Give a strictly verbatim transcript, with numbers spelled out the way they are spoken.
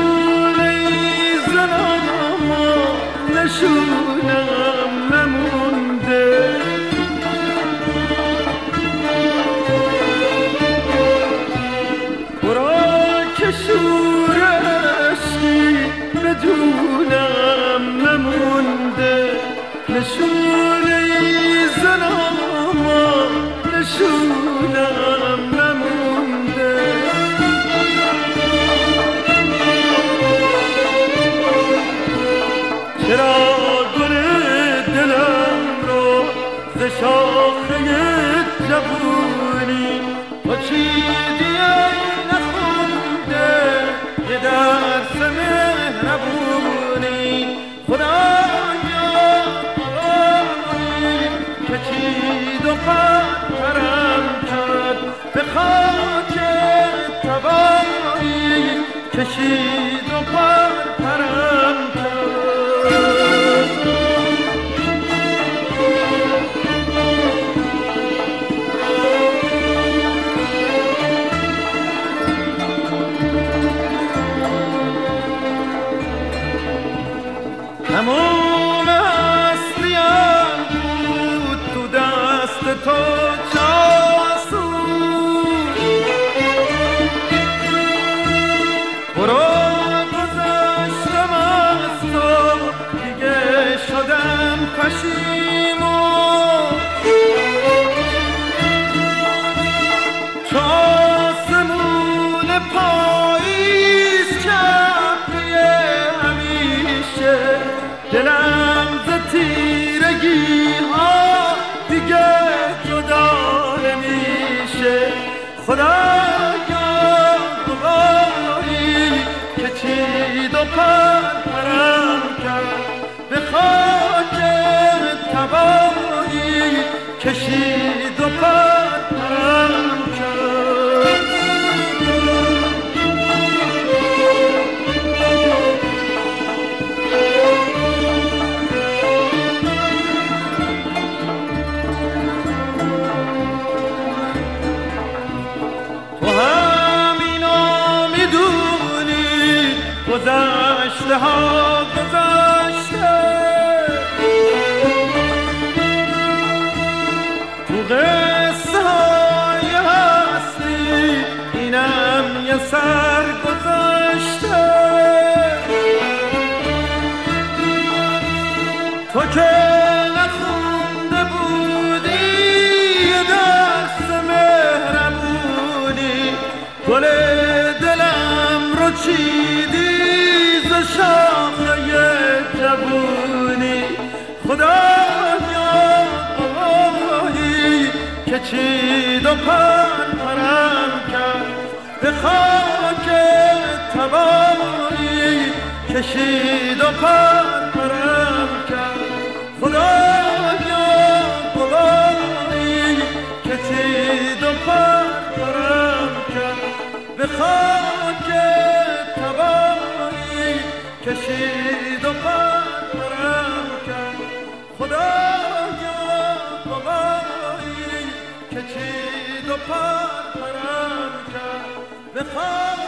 نشونه زنم اما نشونم نمونده، برا که شور عشقی بدونم نمونده، نشونه زنم اما نشونم نمونده. چرا گل دلم رو ز شاخه جوونی تو چیدی ای نخونده یه درس مهربونی؟ خدایا آقایی که چید و پرم کرد به خاک تبایی، کشید و پرم کرد. تمام هستیم بود تو دست تو جاسوس، برو گذشتم از تو دیگه شدم پشیمون، چو آسمون پاییز کبریه همیشه دلم ز تیرگی ها دیگه جدا نمیشه. خدایا دعایی که چید و پرم کرد به خاک تبایی، کشید و پرم کرد. گذشته ها گذشته تو قصه های هستی اینم یه سر گذشته، تو که نخونده بودی یه درس مهربونی، گل دلم رو چیدی شاخه جوونی. خدایا آقایی که چید و پرم کرد به خاک تبایی، کشید و پرم کرد. خدایا آقایی که چید و پرم کرد به خاک تبایی، کشید و پرم کرد. خدایا آقایی که چید و پرم کرد به خاک